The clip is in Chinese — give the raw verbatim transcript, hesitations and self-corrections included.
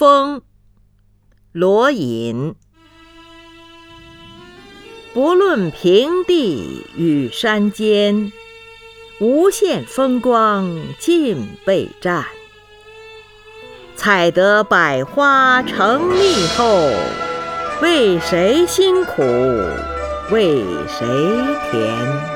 风，罗隐。不论平地与山间，无限风光尽被占。采得百花成蜜后，为谁辛苦为谁甜？